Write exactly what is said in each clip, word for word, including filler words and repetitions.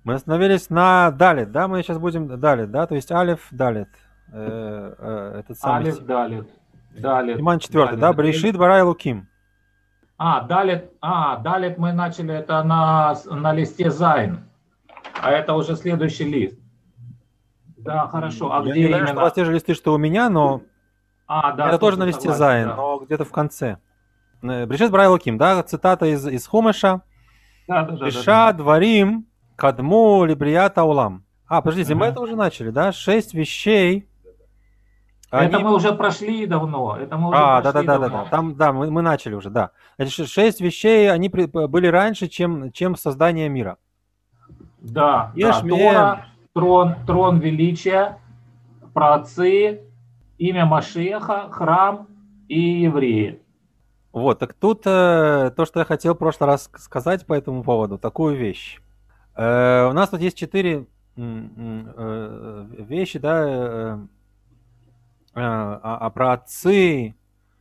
Мы остановились на далит, да? Мы сейчас будем далит, да? То есть алиф, далит. Э, э, этот самый Алиф, стих. далит. Далит, Симан четвертый, да? далит. Эль- Брешит bara луким. А, далит, а, далит мы начали это на, на листе Зайн. А это уже следующий лист. Да, хорошо. А Я не где уверен, что у вас именно? те же листы, что у меня, но А, да, это тоже на тоже листе согласен, Зайн, да. но где-то в конце. Э, Брешит bara луким, да? Цитата из, из Хумеша. Да, да, да, да, да. Реша дворим кадму либрията улам. А, подождите, мы Мгм. это уже начали, да? Шесть вещей, Это они... мы уже прошли давно. Это мы уже А, прошли да-да-да-да-да. давно. Там, да, мы, мы начали уже, да. Значит, ше- шесть вещей, они при- были раньше, чем, чем создание мира. Да, да. Ешмиэм. Тора, трон, трон величия, праотцы, имя Машеха, храм и евреи. Вот, так тут э, то, что я хотел в прошлый раз сказать по этому поводу, такую вещь. Э, у нас тут есть четыре м, м, э, вещи, да, э, э, а, а про отцы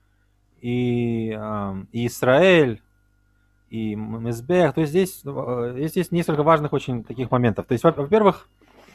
и, э, и Израиль, и Мизбех. То есть здесь, э, есть здесь несколько важных очень таких моментов. То есть, во- во-первых,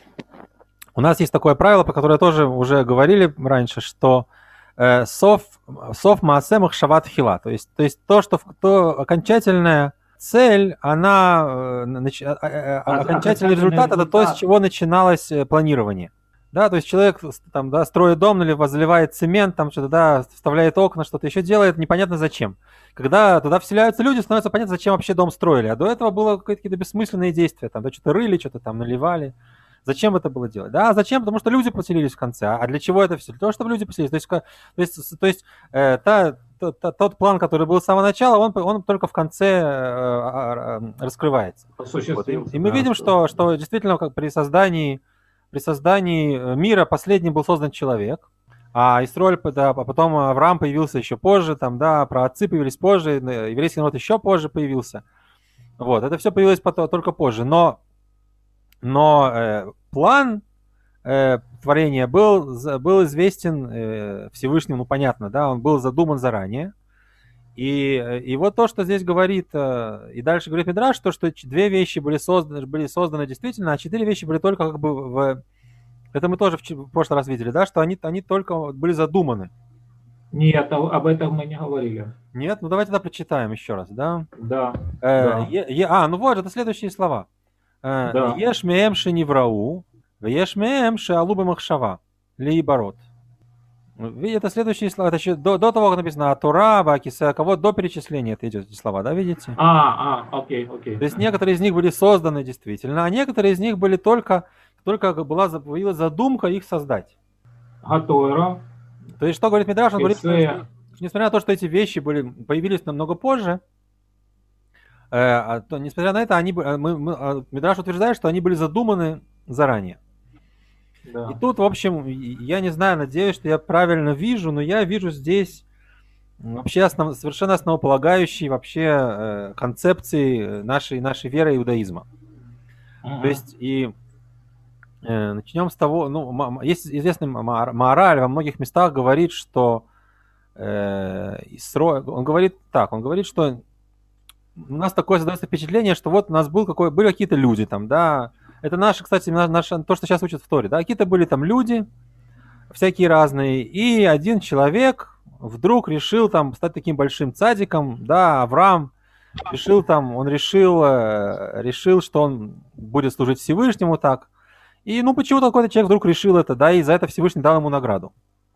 у нас есть такое правило, по которому тоже уже говорили раньше, что э, сов, сов маасе махшава тхила. То есть, то есть то, что то окончательная цель, она, э, нач- а- а- а- А- окончательный Окончательный результат, это то, с результат. чего начиналось э, планирование. Да, то есть человек с- там, да, строит дом или возливает цемент, там что-то, да, вставляет окна, что-то еще делает, непонятно зачем. Когда туда вселяются люди, становится понятно, зачем вообще дом строили. А до этого было какие-то бессмысленные действия, там, да, что-то рыли, что-то там наливали. Зачем это было делать? Да, а зачем? Потому что люди поселились в конце. А для чего это все? Для того, чтобы люди поселились. То есть, то есть, то есть э, та, та, та, тот план, который был с самого начала, он, он только в конце э, э, раскрывается. Вот. И, Осуществился, и мы да, видим, что, раскрылся. что действительно как при создании, при создании мира последним был создан человек, а Исроль, да, а потом Авраам появился еще позже, там, да, про отцы появились позже, еврейский народ еще позже появился. Вот, это все появилось потом, только позже. Но но э, план э, творения был, был известен э, Всевышнему, ну понятно, да, он был задуман заранее. И, и вот то, что здесь говорит, э, и дальше говорит Мидраш, то, что две вещи были созданы, были созданы действительно, а четыре вещи были только как бы в... Это мы тоже в, в прошлый раз видели, да, что они, они только были задуманы. Нет, об этом мы не говорили. Нет? Ну давайте тогда прочитаем еще раз, да. Да, Э, да, е, е, а, ну вот, это следующие слова. да. Еш меем шениврау, веш меем шеалуба махшава, лейбород. Видите, это следующие слова, это еще до, до того, как написано Атура, Бакиса, кого до перечисления это идет, эти слова, да, видите? А, а, окей, окей. То есть некоторые из них были созданы действительно, а некоторые из них были только, только была появилась задумка их создать. Гатойра, То есть что говорит Мидраш? Он говорит, что, Кесея. что несмотря на то, что эти вещи были, появились намного позже, э, то, несмотря на это, они, мы, мы, Мидраш утверждает, что они были задуманы заранее. Да. И тут, в общем, я не знаю, надеюсь, что я правильно вижу, но я вижу здесь вообще основ, совершенно основополагающие вообще э, концепции нашей, нашей веры иудаизма. Угу. То есть и э, начнем с того, ну, есть известный Маораль во многих местах говорит, что э, он говорит так, он говорит, что у нас такое создается впечатление, что вот у нас был какой, были какие-то люди там, да. Это наши, кстати, наше, то, что сейчас учат в Торе, да, какие-то были там люди, всякие разные, и один человек вдруг решил там стать таким большим цадиком, да, Авраам решил там, он решил, решил, что он будет служить Всевышнему так, и ну почему-то какой-то человек вдруг решил это, да, и за это Всевышний дал ему награду.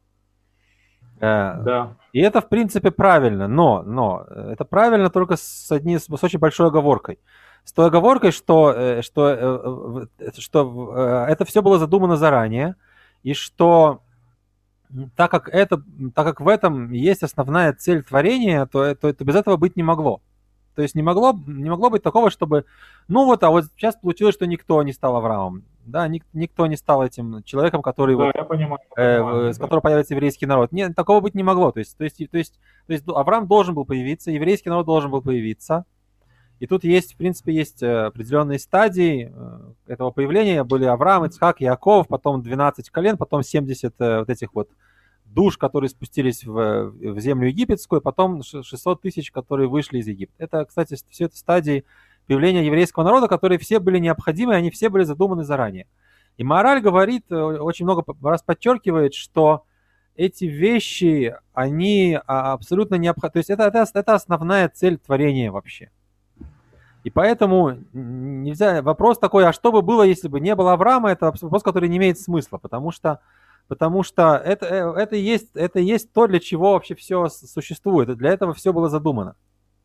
Да. И это, в принципе, правильно, но, но это правильно только с, одни, с очень большой оговоркой. С той оговоркой, что, что, что это все было задумано заранее, и что так как, это, так как в этом есть основная цель творения, то, то, то без этого быть не могло. То есть не могло, не могло быть такого, чтобы, ну вот, а вот сейчас получилось, что никто не стал Авраамом, да, ник, никто не стал этим человеком, который да, вот, я понимаю, я понимаю, э, с которого появится еврейский народ. Нет, такого быть не могло. То есть, то есть, то есть, то есть Авраам должен был появиться, еврейский народ должен был появиться. И тут есть, в принципе, есть определенные стадии этого появления. Были Авраам, Ицхак, Иаков, потом двенадцать колен, потом семьдесят вот этих вот душ, которые спустились в, в землю египетскую, потом шестьсот тысяч, которые вышли из Египта. Это, кстати, все это стадии появления еврейского народа, которые все были необходимы, они все были задуманы заранее. И мораль говорит, очень много раз подчеркивает, что эти вещи, они абсолютно необходимы. То есть это, это, это основная цель творения вообще. И поэтому нельзя... Вопрос такой, а что бы было, если бы не было Авраама, это вопрос, который не имеет смысла, потому что, потому что это, это, есть, это есть то, для чего вообще все существует. Для этого все было задумано.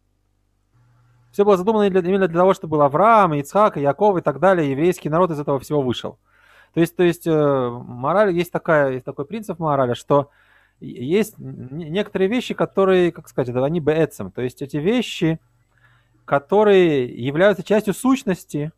Все было задумано именно для того, чтобы был Авраам, Ицхак, Яков и так далее. Еврейский народ из этого всего вышел. То есть, то есть мораль, есть, такая, есть такой принцип морали, что есть некоторые вещи, которые, как сказать, они беэцем. То есть эти вещи, которые являются частью сущности,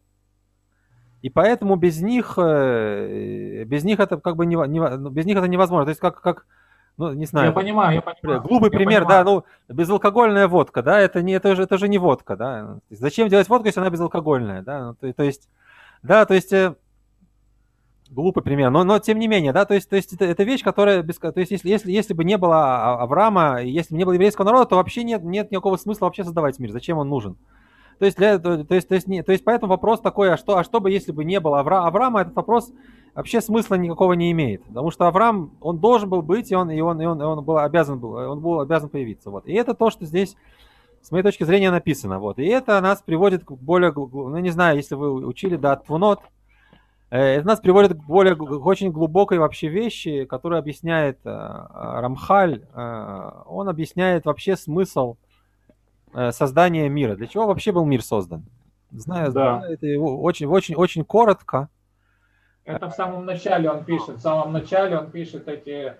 и поэтому без них, без них это как бы не, не, без них это невозможно. То есть как, как ну, не знаю. Я понимаю, я понимаю. Глупый я пример, понимаю. да, ну, безалкогольная водка, да, это, не, это, же, это же не водка, да. Зачем делать водку, если она безалкогольная, да, ну, то, то есть, да, то есть, э, глупый пример, но, но тем не менее, да, то есть, то есть это, это вещь, которая, без, то есть если, если, если бы не было Авраама, если бы не было еврейского народа, то вообще нет, нет никакого смысла вообще создавать мир, зачем он нужен? То есть, для, то, то, есть, то, есть, не, то есть поэтому вопрос такой, а что, а что бы, если бы не было Авра, Авраама, этот вопрос вообще смысла никакого не имеет. Потому что Авраам, он должен был быть, и он, и он, и он, и он был обязан был, он был обязан появиться. Вот. И это то, что здесь, с моей точки зрения, написано. Вот. И это нас приводит к более, ну не знаю, если вы учили, да, Твунот, это нас приводит к более, к очень глубокой вообще вещи, которую объясняет Рамхаль. Он объясняет вообще смысл создания мира. Для чего вообще был мир создан? Знаю, да. это очень, очень, очень коротко. Это в самом начале он пишет. В самом начале он пишет эти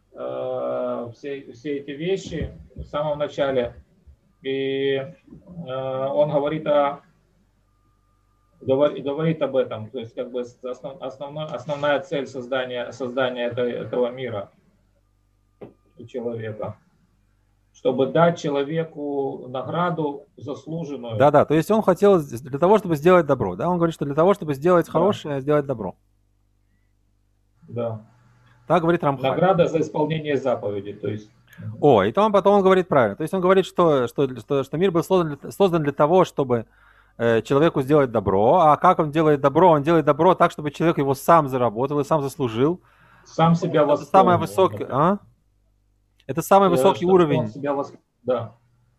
э, все, все эти вещи в самом начале. И э, он говорит о говорит, говорит об этом. То есть как бы основ, основной, основная цель создания создания этой, этого мира у человека. Чтобы дать человеку награду заслуженную. Да, да, то есть он хотел для того, чтобы сделать добро. Да, он говорит, что для того, чтобы сделать хорошее, да. сделать добро. Да. Так говорит Рамхаль. Награда за исполнение заповедей. То есть... О, и там потом он говорит правильно. То есть он говорит, что, что, что, что мир был создан для, создан для того, чтобы э, человеку сделать добро. А как он делает добро? Он делает добро так, чтобы человек его сам заработал и сам заслужил. Сам себя восполнил. Это самое высокое... А? Это самый высокий Чтобы уровень. Себя восп... Да.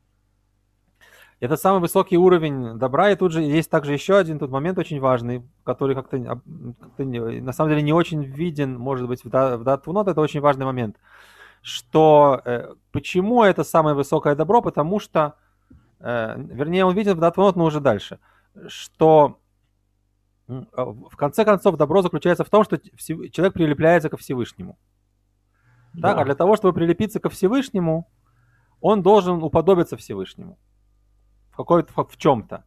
Это самый высокий уровень добра. И тут же есть также еще один тут момент очень важный, который как-то, как-то на самом деле не очень виден, может быть, в Дат Твунот. Это очень важный момент. Что э, почему это самое высокое добро? Потому что, э, вернее, он виден в Дат Твунот, но уже дальше. Что в конце концов добро заключается в том, что человек прилепляется ко Всевышнему. Так, да. А для того, чтобы прилепиться ко Всевышнему, он должен уподобиться Всевышнему в, какой-то, в чем-то.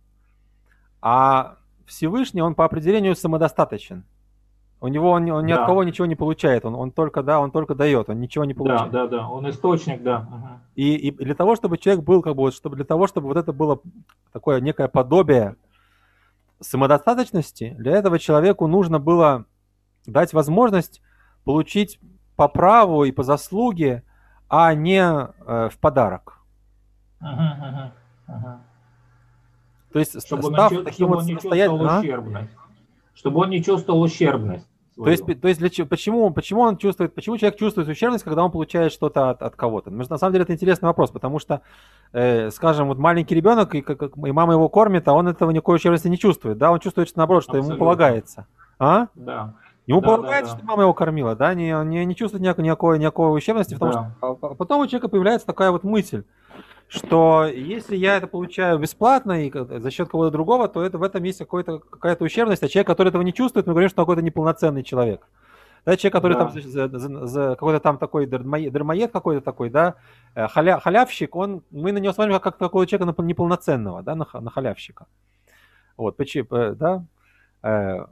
А Всевышний, он по определению самодостаточен. У него он, он ни да. от кого ничего не получает, он, он, только, да, он только дает, он ничего не получает. Да, да, да, он источник, да. Ага. И, и для того, чтобы человек был, как бы, чтобы, для того, чтобы вот это было такое некое подобие самодостаточности, для этого человеку нужно было дать возможность получить по праву и по заслуге, а не э, в подарок. Ага, ага, ага. То есть, чтобы став он, таким чтобы вот он не самостоятельным... чувствовал ущербность. Чтобы он не чувствовал ущербность. То есть, то есть для чего, почему, почему он чувствует, почему человек чувствует ущербность, когда он получает что-то от, от кого-то? На самом деле это интересный вопрос, потому что, э, скажем, вот маленький ребенок, и, как, и мама его кормит, а он этого никакой ущербности не чувствует, да? Он чувствует, что наоборот, что Абсолютно. Ему полагается. А? Да. Ему да, полагается, да, да. что мама его кормила, да? Не, он не, не чувствует никакой, никакой, никакой ущербности, потому да. что а потом у человека появляется такая вот мысль, что если я это получаю бесплатно и за счет кого-то другого, то это, в этом есть какая-то ущербность, а человек, который этого не чувствует, мы говорим, что он какой-то неполноценный человек. Да, человек, который да. там за, за, за какой-то там такой дармоед какой-то такой, да, халя, халявщик, он, мы на него смотрим как, как такого человека неполноценного, да, на, на халявщика. Вот, почему, да. Э,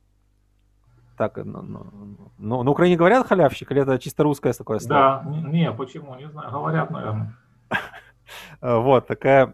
так, ну, ну, ну, на Украине говорят халявщик, или это чисто русское такое слово? Да, не, почему, не знаю, говорят, наверное. Вот, такая,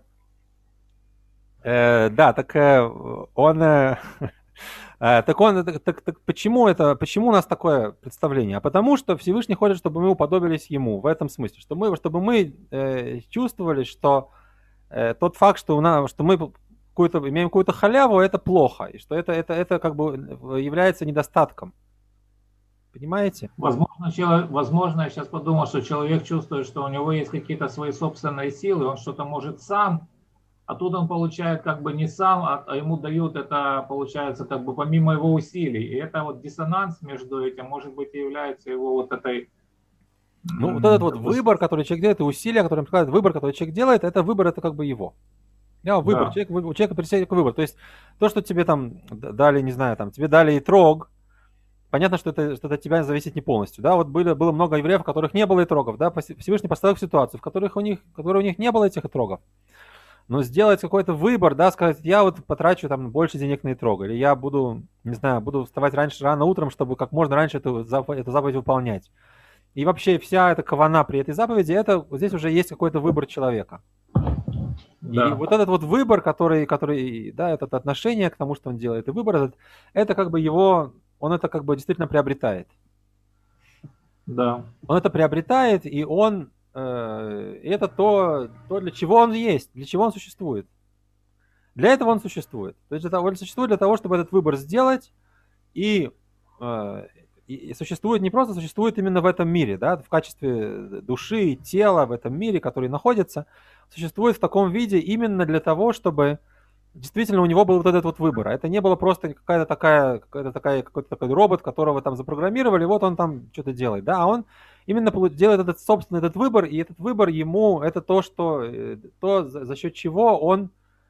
э, да, такая, он, э, э, так он, так, так, так почему это, почему у нас такое представление? А потому что Всевышний хочет, чтобы мы уподобились Ему, в этом смысле, чтобы мы, чтобы мы э, чувствовали, что э, тот факт, что, у нас, что мы какую-то, имеем какую-то халяву, это плохо, и что это, это, это как бы является недостатком. Понимаете? Возможно, человек, возможно, я сейчас подумал, что человек чувствует, что у него есть какие-то свои собственные силы, он что-то может сам, а тут он получает как бы не сам, а, а ему дают это, получается, как бы помимо его усилий. И это вот диссонанс между этим, может быть, и является его вот этой... Ну, вот этот вот выбор, который человек делает, и усилия, которые он прикладывает, выбор, который человек делает, это выбор, это как бы его. Я выбор, да. человек, у человека перед собой выбор. То есть то, что тебе там дали, не знаю, там, тебе дали итрог, понятно, что это, что это от тебя зависит не полностью, да, вот были, было много евреев, у которых не было итрогов, да, Всевышний поставил их в ситуацию, в которых у них, в которой у них не было этих итрогов, но сделать какой-то выбор, да, сказать, я вот потрачу там больше денег на итрог, или я буду, не знаю, буду вставать раньше, рано утром, чтобы как можно раньше эту заповедь, эту заповедь выполнять. И вообще вся эта кавана при этой заповеди, это здесь уже есть какой-то выбор человека. Да. И вот этот вот выбор, который, который, да, это отношение к тому, что он делает, и выбор этот, это как бы его... он это как бы действительно приобретает. Да. Он это приобретает, и он, э, это то, то, для чего он есть, для чего он существует. Для этого он существует. То есть это, он существует для того, чтобы этот выбор сделать, и, э, и существует не просто, существует именно в этом мире, да, в качестве души и тела в этом мире, который находится, существует в таком виде именно для того, чтобы... действительно, у него был вот этот вот выбор. Это не было просто какая-то такая, какая-то такая, какой-то такой робот, которого там запрограммировали, вот он там что-то делает. Да, а он именно делает этот собственный этот выбор, и этот выбор ему, это то, что, то за, за счет чего он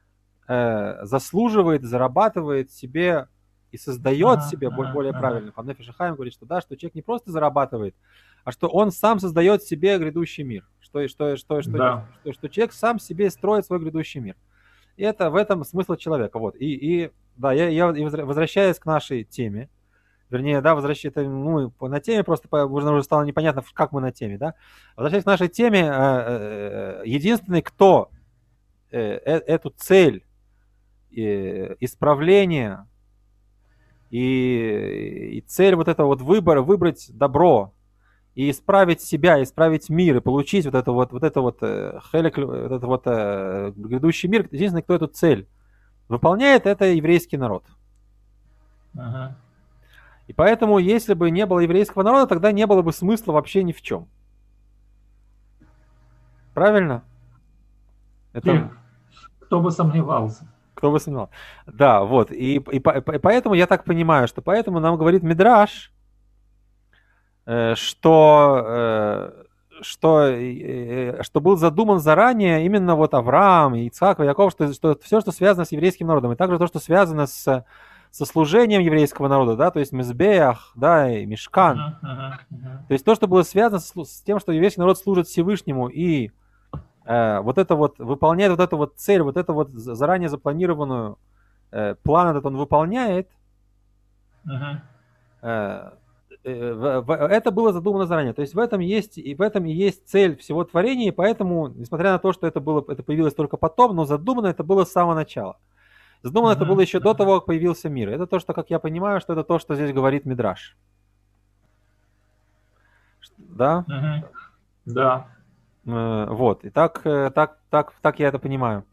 э, заслуживает, зарабатывает себе и создает ага, себе ага, более ага. правильно. Пан Нефеш ха-Хаим говорит, что да, что человек не просто зарабатывает, а что он сам создает себе грядущий мир. Что, что, что, что, Да. что, что человек сам себе строит свой грядущий мир. И это в этом смысл человека. Вот. И, и да, я, я возвращаясь к нашей теме, вернее, да, возвращаясь, ну, на теме, просто уже, уже стало непонятно, как мы на теме, да. Возвращаясь к нашей теме, единственный, кто эту цель исправления и, и цель вот этого вот выбора, выбрать добро, и исправить себя, исправить мир, и получить вот это вот, вот это вот, хелек, вот это вот грядущий мир, единственный, кто эту цель выполняет, это еврейский народ. Ага. И поэтому, если бы не было еврейского народа, тогда не было бы смысла вообще ни в чем. Правильно? Это... Нет. Кто бы сомневался. Кто бы сомневался. Да, вот. И, и, и поэтому я так понимаю, что поэтому нам говорит Мидраш, что, что, что был задуман заранее именно вот Авраам, Ицхак, Яков, что, что все, что связано с еврейским народом, и также то, что связано с, со служением еврейского народа, да, то есть Мизбеах, да, и Мишкан, uh-huh, uh-huh, uh-huh. То есть то, что было связано с, с тем, что еврейский народ служит Всевышнему и э, вот это вот выполняет вот эту вот цель, вот эту вот заранее запланированную э, план этот он выполняет. Uh-huh. э, Это было задумано заранее. То есть в этом есть и в этом и есть цель всего творения, и поэтому, несмотря на то, что это было, это появилось только потом, но задумано это было с самого начала. Задумано mm-hmm. это было еще до того, как появился мир. Это то, что, как я понимаю, что это то, что здесь говорит Мидраш. Да? Mm-hmm. Да. Вот. И так, так, так, так я это понимаю.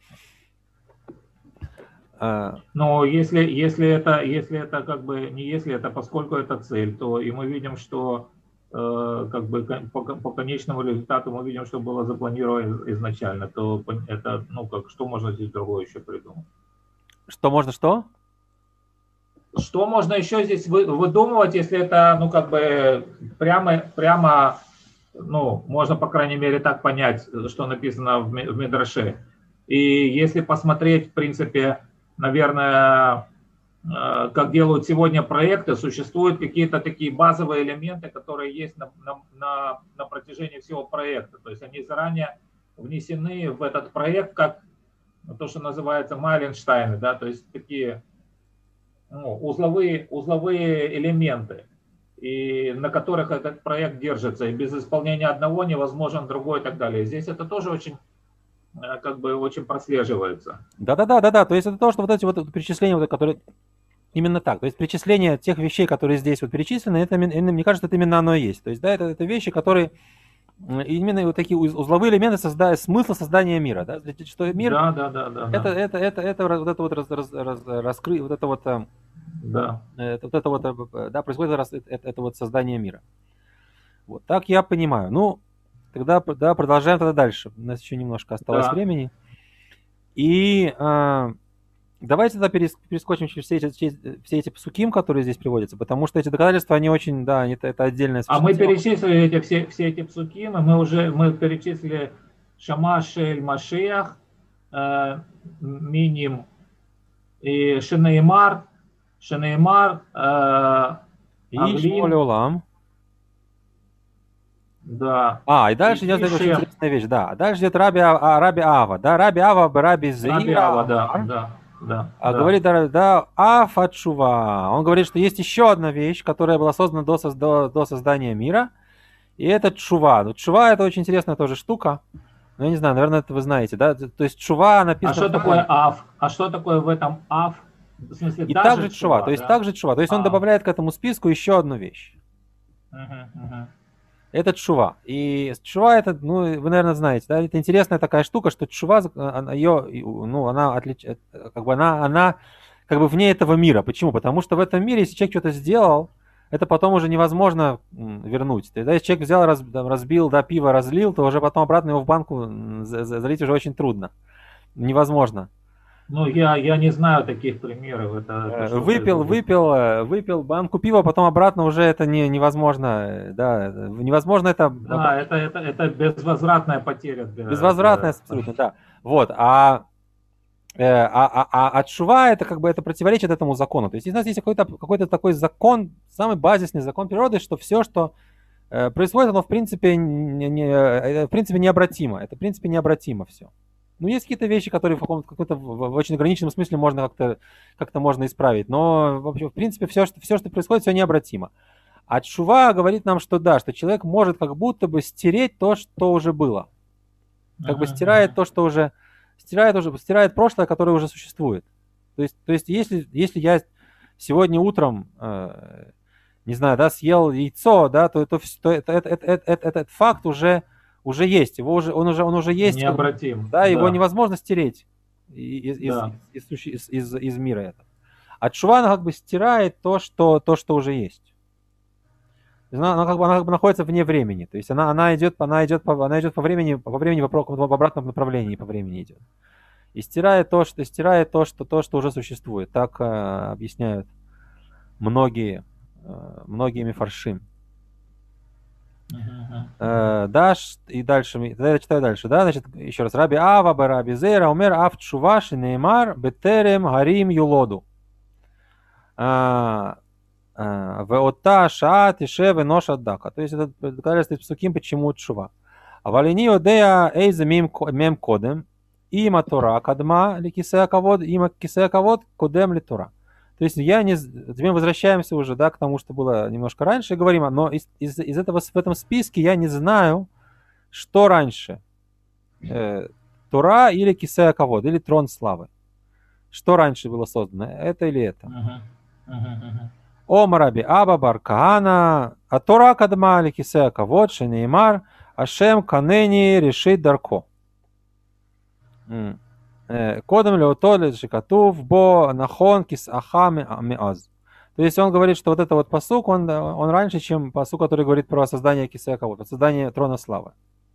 Но если, если, это, если это как бы не если это, поскольку это цель, то и мы видим, что э, как бы по, по конечному результату мы видим, что было запланировано изначально, то это, ну как, что можно здесь другое еще придумать? Что можно что? Что можно еще здесь вы, выдумывать, если это, ну как бы прямо, прямо, ну можно по крайней мере так понять, что написано в, в Мидраше. И если посмотреть, в принципе, наверное, как делают сегодня проекты, существуют какие-то такие базовые элементы, которые есть на, на, на протяжении всего проекта. То есть они заранее внесены в этот проект как то, что называется Майленштайны, да, то есть такие ну, узловые, узловые элементы, и на которых этот проект держится. И без исполнения одного невозможен другой и так далее. Здесь это тоже очень... как бы очень прослеживается. Да-да-да, да-да. То есть это то, что вот эти вот перечисления, вот, которые именно так. То есть перечисление тех вещей, которые здесь вот перечислены, это, мне кажется, это именно оно и есть. То есть, да, это, это вещи, которые именно вот такие узловые элементы созда... смысла создания мира, да, что мир, да, да, да, да, это, да. это, это, это, вот это вот раз, раз, раз, раскры... вот это вот, да. это, вот это вот, да, происходит раз, это, это вот создание мира. Вот так я понимаю. Ну, тогда, да, продолжаем тогда дальше. У нас еще немножко осталось да. времени. И а, давайте тогда перескочим через все эти, через все эти псуким, которые здесь приводятся, потому что эти доказательства, они очень, да, это, это отдельная А мы перечислили эти, все, все эти псуким, мы уже мы перечислили Шама Шель Машиах, э, Миним и Шенеймар, Шенеймар, э, Аглим. Улам. Да. А, и дальше и идет очень интересная вещь, да. Дальше идет Раби, а, Раби Ава, да, Раби Ава, Раби Зеира. Раби Ава, да, да, да. А да. говорит, да, Афа Чува. Он говорит, что есть еще одна вещь, которая была создана до, до, до создания мира, и это Чува. Ну, Чува — это очень интересная тоже штука. Ну, я не знаю, наверное, это вы знаете, да? То есть Чува написано... А что такое Аф? А что такое в этом Аф? В смысле, и также Чува, Чува, то есть да? также Чува. То есть а. он добавляет к этому списку еще одну вещь. Uh-huh, uh-huh. Это Чува. И Чува это, ну, вы, наверное, знаете, да, это интересная такая штука, что Чува, она, ее, ну, она отличает, как бы она, она как бы вне этого мира. Почему? Потому что в этом мире, если человек что-то сделал, это потом уже невозможно вернуть. То есть, да, если человек взял, раз, разбил, да, пиво разлил, то уже потом обратно его в банку залить уже очень трудно. Невозможно. Ну, я, я не знаю таких примеров. Это, это выпил, выпил, выпил банку пива, потом обратно уже это не, невозможно. Да, невозможно это... Да, это, это, это безвозвратная потеря. Для, безвозвратная, для... абсолютно, да. Вот, а, а, а, а, а Чува это как бы это противоречит этому закону. То есть у нас есть какой-то, какой-то такой закон, самый базисный закон природы, что все, что э, происходит, оно в принципе, не, не, в принципе необратимо. Это в принципе необратимо все. Ну, есть какие-то вещи, которые в каком-то, каком-то в, в очень ограниченном смысле можно как-то, как-то можно исправить. Но, в принципе, все что, все, что происходит, все необратимо. А Чува говорит нам, что да, что человек может как будто бы стереть то, что уже было. Как бы стирает то, что уже... Стирает, уже, стирает прошлое, которое уже существует. То есть, то есть если, если я сегодня утром, э, не знаю, да, съел яйцо, да, то, то, то это, это, это, это, это, этот факт уже... уже есть, его уже, он уже, он уже есть. Необратим. Да, его да. невозможно стереть из, да. из, из, из, из, из мира этого. А Чува, она как бы стирает то, что, то, что уже есть. Она, она, как бы, она как бы находится вне времени. То есть она, она идет, она идет, по, она идет по времени, по времени по, в обратном направлении по времени идет. И стирает то, что стирает то, что, то, что уже существует. Так э, объясняют многие, э, многие мифаршим. Uh-huh. Uh, даш и дальше, я читаю дальше, да, значит, еще раз, Раби Ава, Раби Зейра, Умер, Ав Чува, Шинеймар, Бетерем, Гарим, Юлоду. Веота, Шаат, Ишев, Нош, Аддака. То есть это доказательство из псуким, почему Чува. А валини одея эйзе мем кодем, има Тора кадма, ли кисея кавод, има кисея кавод, кодем ли Тора. То есть я не... мы возвращаемся уже, да, к тому, что было немножко раньше, и говорим, но из, из, из этого, в этом списке я не знаю, что раньше. Э, Тора или Кисея Кавод, или Трон Славы. Что раньше было создано, это или это? Ом Раби Аба бар Каана, а Тора кадма или Кисея Кавод, Шенеймар, Ашем Канени решит Дарко. Кодом леотолет шикатув бо нахон кисаха меаз. То есть он говорит, что вот это вот пасук, он, он раньше, чем пасук, который говорит про создание кисея кавод, создание трона славы.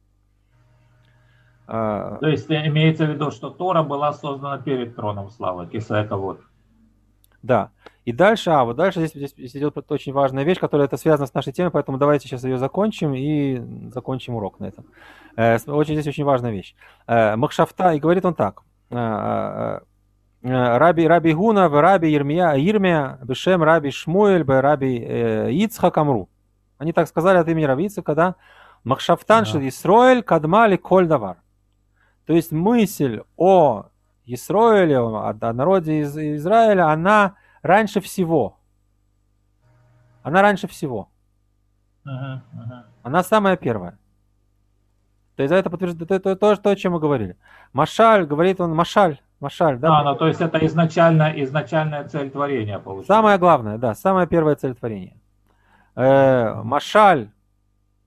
То есть имеется в виду, что Тора была создана перед троном славы, кисея кавод. Да. И дальше, а вот дальше здесь, здесь идет очень важная вещь, которая это связана с нашей темой, поэтому давайте сейчас ее закончим и закончим урок на этом. Очень здесь очень важная вещь. Махшафта, и говорит он так. Раби Раби Гуна, Раби Ирмия, Ирмия, Бешем Раби Шмуэль, Раби Ицхак Амру. Они так сказали от имени Раби Ицхака, когда Махшафтан шел Исроэль, Кадмали Коль Давар. То есть мысль о Исроэле, о народе из Израиля, она раньше всего. Она раньше всего. Uh-huh, uh-huh. Она самая первая. То есть это подтверждает то, то, то, о чем мы говорили. Машаль, говорит он, Машаль, Машаль, да? А, ну то есть это изначально, изначальная цель творения получается. Самое главное, да, самая первая цель творения. Э, Машаль,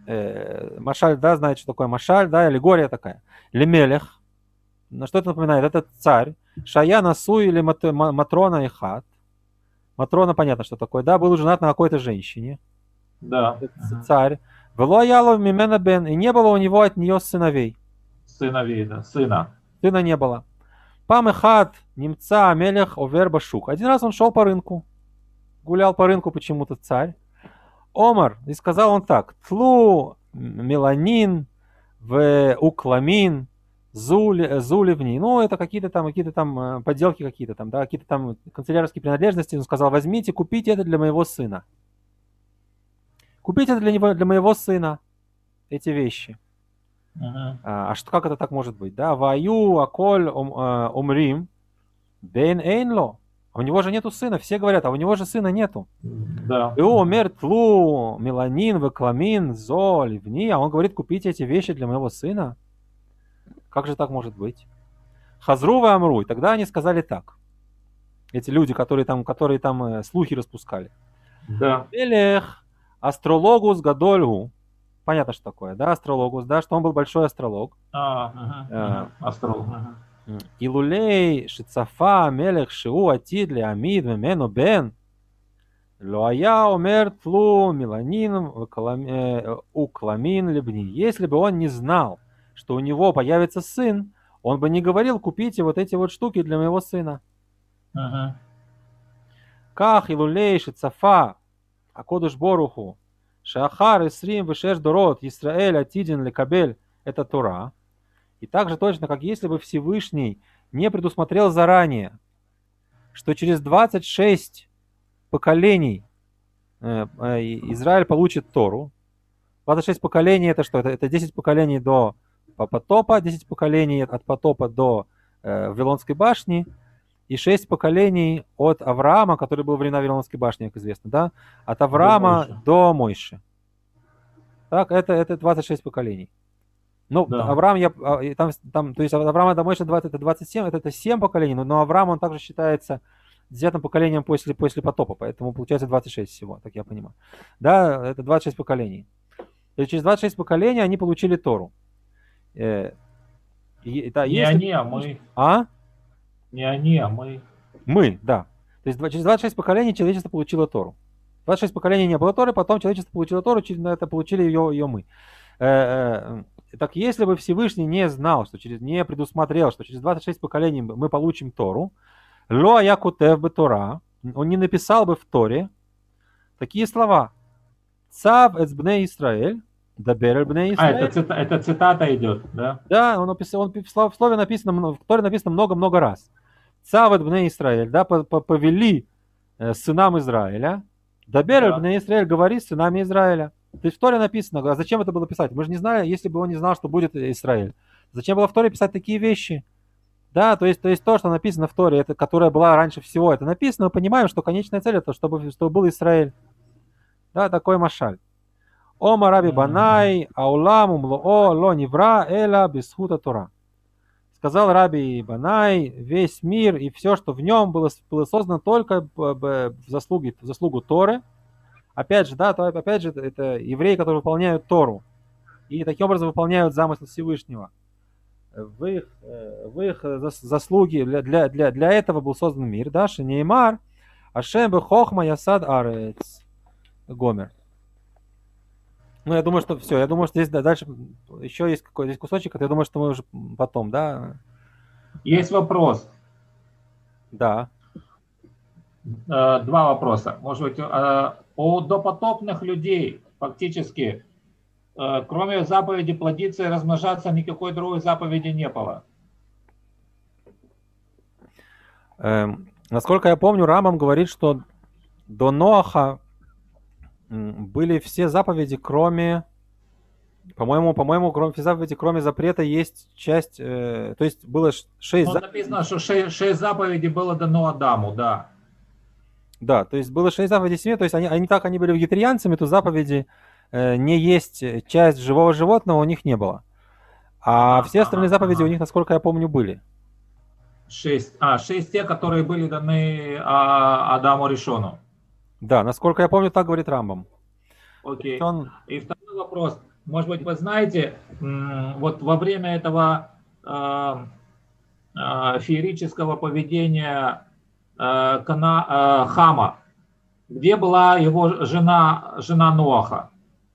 э, Машаль, да, знаете, что такое Машаль, да, аллегория такая. Лемелех. На что это напоминает? Это царь. Шая Насу или Мат- Ма- Матрона и Хат. Матрона, понятно, что такое, да, был женат на какой-то женщине. Да. Это ц- Мгм. царь. Вело ялов мимена бен. И не было у него от нее сыновей. Сыновей, да, сына. Сына не было. Пам и Хат, немца, Амелех, овер башук. Один раз он шел по рынку. Гулял по рынку почему-то царь. Омар, и сказал он так: тлу меланин в укламин зули, зуливни. Ну, это какие-то там, какие-то там э, подделки какие-то там, да, какие-то там канцелярские принадлежности. Он сказал: возьмите, купите это для моего сына. Купите это для него, для моего сына, эти вещи. Мгм. А, а что, как это так может быть, да? Ваю, аколь, ом- э, умрим, бен эйнло. А у него же нету сына, все говорят, а у него же сына нету. Да. И умер тлу, меланин, векламин, зо, ливни. А он говорит: купите эти вещи для моего сына. Как же так может быть? Хазру вы амру. И тогда они сказали так. Эти люди, которые там, которые там э, слухи распускали. Да. Элех, астрологус гадольгу. Понятно, что такое, да, астрологус, да, что он был большой астролог. А, мгм, Э, мгм. Астролог. Мгм. Илулей, Шицафа, Мелех, Шиу, Атид, Леамид, Мемену, Бен. Лоая, Омер, Тлу, Меланин, Укламин, Лебни. Если бы он не знал, что у него появится сын, он бы не говорил: купите вот эти вот штуки для моего сына. Мгм. Ках, Илулей, Шицафа, Акодуш Боруху, Шахар, Исрим, Вишеш, Дорот, Исраэль, Атидин, Лекабель. Это Тора. И так же точно, как если бы Всевышний не предусмотрел заранее, что через двадцать шесть поколений э, э, Израиль получит Тору. двадцать шесть поколений это что? Это, это десять поколений до потопа, десять поколений от потопа до э, Вавилонской башни и шесть поколений от Авраама, который был во времена Вавилонской башни, как известно, да? От Авраама Мойши. до Мойши. Так, это, это двадцать шесть поколений. Ну, Да. Авраам, я, а, там, там, то есть от Авраама до Мойши двадцать, это двадцать семь, это, это семь поколений, но, но Авраам, он также считается десятым поколением после, после потопа, поэтому получается двадцать шесть всего, так я понимаю. Да, это двадцать шесть поколений. И через двадцать шесть поколений они получили Тору. Э, и, да, Не если... они, а мы. А? Не они, а мы. Мы, да. То есть через двадцать шесть поколений человечество получило Тору. двадцать шесть поколений не было Торы, потом человечество получило Тору, через это получили ее, ее мы. Э, э, так если бы Всевышний не знал, что через, не предусмотрел, что через двадцать шесть поколений мы получим Тору, ло якутев бы Тора, он не написал бы в Торе такие слова: Цав эцбне Исраэль, дабер бне А, это, Исраэль. цита, это цитата идет, да? Да, он написал, он, в слове написано, в Торе написано много-много раз. Цав эцбне Исраэль, да, повели э, сынам Израиля. Дабер Да. бне Исраэль, говори с сынами Израиля. То есть в Торе написано, а зачем это было писать? Мы же не знали, если бы он не знал, что будет Израиль. Зачем было в Торе писать такие вещи? Да, то есть, то есть то, что написано в Торе, это, которое было раньше всего, это написано, мы понимаем, что конечная цель это, чтобы, чтобы был Израиль. Да, такой машаль. Ома раби банай, аулам умлоо, ло невра, эла бисхута Тора. Сказал раби Банай: весь мир и все, что в нем было, было создано только в заслугу, в заслугу Торы. Опять же, да, то, опять же, это евреи, которые выполняют Тору. И таким образом выполняют замысел Всевышнего. В их, в их заслуги для, для, для, для этого был создан мир. Да, Шенеймар, Ашем бе хохма ясад арец. Гомер. Ну, я думаю, что все. Я думаю, что здесь дальше еще есть какой-то здесь кусочек, это я думаю, что мы уже потом, да? Есть вопрос. Да. Два вопроса. Может быть, у допотопных людей фактически, кроме заповеди плодиться и размножаться, никакой другой заповеди не было. Эм, насколько я помню, Рамбам говорит, что до Ноаха были все заповеди, кроме, по-моему, по-моему, кроме все заповеди, кроме запрета, есть часть, э, то есть было шесть заповедей. Написано, что шесть, шесть заповедей было дано Адаму, да. Да, то есть было шесть заповедей семьи, то есть они, они так, они были вегетарианцами, то заповеди э, не есть часть живого животного у них не было. А ага, все остальные ага, заповеди ага. у них, насколько я помню, были. Шесть, а, шесть те, которые были даны а, Адаму Ришону. Да, насколько я помню, так говорит Рамбам. Окей. Он... И второй вопрос. может быть, вы знаете, вот во время этого э, э, феерического поведения э, Кана, э, Хама, где была его жена, жена Ноаха?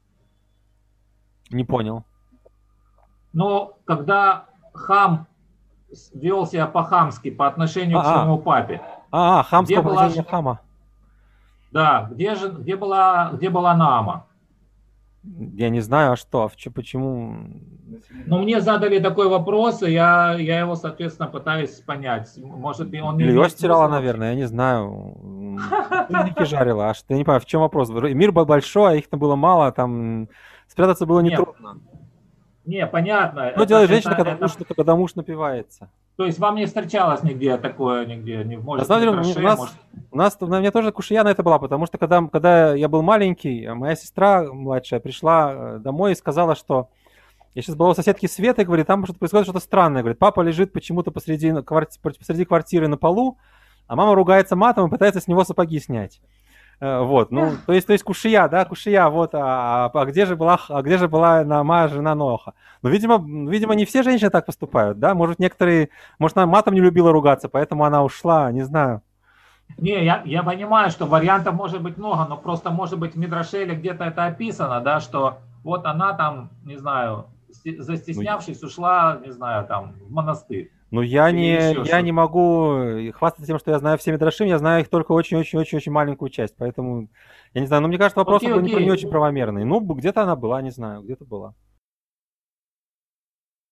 Не понял. Но когда Хам вел себя по-хамски по отношению А, к своему папе, а, а хамское где была, поведение Хама. да, где же, где была, где была Наама? Я не знаю, а что, а чё- почему? Ну, мне задали такой вопрос, и я, я его, соответственно, пытаюсь понять. Может, он не Белье имеет стирала, смысла наверное, я не знаю. Пыльники жарила, а что, я не понимаю, в чем вопрос? Мир был большой, а их там было мало, там спрятаться было Нет, нетрудно. не, понятно. Что Это, делает женщина, это, когда, это... Муж, когда муж напивается? То есть вам не встречалось нигде такое, нигде, не, На может, самом не деле, у Мидраше, нас, может... у нас, у меня тоже кушия на это была, потому что когда, когда я был маленький, моя сестра младшая пришла э, домой и сказала, что я сейчас была у соседки Светы, говорит, там что-то происходит что-то странное. Говорит, папа лежит почему-то посреди, кварти- посреди квартиры на полу, а мама ругается матом и пытается с него сапоги снять. Э, Вот, ну, то есть, то есть кушия, да, кушия, вот, а, а где же была, а где же была Наама, жена Ноаха? Ну, видимо, видимо, не все женщины так поступают, да, может, некоторые, может, она матом не любила ругаться, поэтому она ушла, не знаю. Не, я, я понимаю, что вариантов может быть много, но просто может быть в Мидраше или где-то это описано, да, что вот она там, не знаю, сти- застеснявшись, ушла, не знаю, там, в монастырь. Ну, я Или не, еще я что-то. не могу хвастаться тем, что я знаю все Мидрашим, я знаю их только очень-очень-очень-очень маленькую часть, поэтому, я не знаю, но мне кажется, вопрос Окей, был не, не окей. очень правомерный. Ну, где-то она была, не знаю, где-то была.